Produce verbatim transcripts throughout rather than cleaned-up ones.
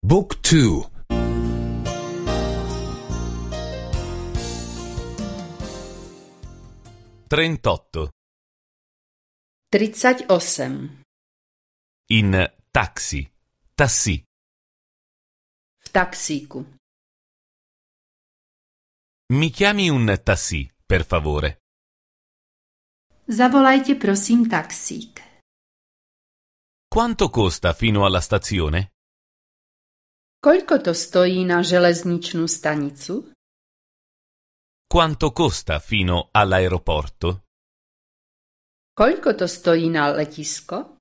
Book two. trentotto. tridsaťosem. In taxi. Tassì. V taxíku. Mi chiami un tassì, per favore. Zavolajte prosím taxík. Quanto costa fino alla stazione? Koľko to stojí na železničnú stanicu? Quanto costa fino all'aeroporto? Koľko to stojí na letisko?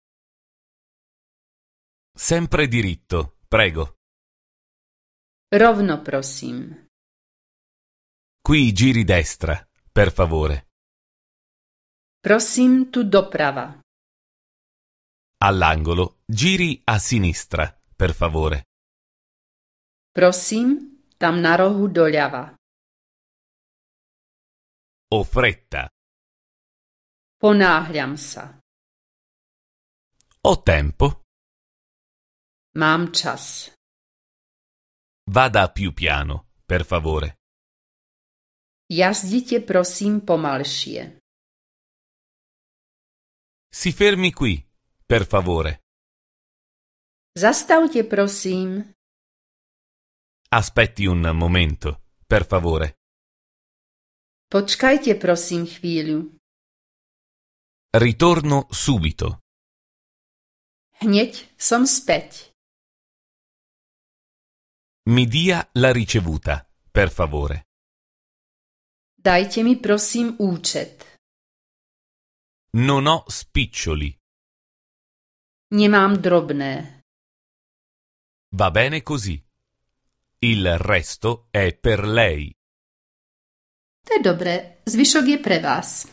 Sempre diritto, prego. Rovno, prosím. Qui giri destra, per favore. Prosím, tu doprava. All'angolo giri a sinistra, per favore. Prosím, tam na rohu doľava. Ho fretta. Ponáhľam sa. Ho tempo. Mám čas. Vada più piano, per favore. Jazdite prosím pomalšie. Si fermi qui, per favore. Zastavte prosím. Aspetti un momento, per favore. Počkajte prosím chvíľu. Ritorno subito. Hneď som späť. Mi dia la ricevuta, per favore. Dajte mi prosím účet. Non ho spiccioli. Nemám drobné. Va bene così. Il resto è per lei. To je dobré, zvyšok je pre vás.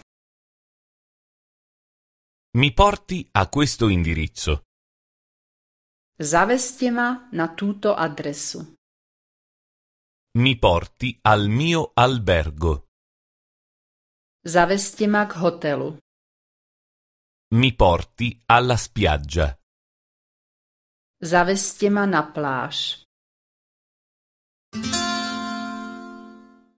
Mi porti a questo indirizzo. Zaveste ma na túto adresu. Mi porti al mio albergo. Zaveste ma k hotelu. Mi porti alla spiaggia. Zaveste ma na pláž.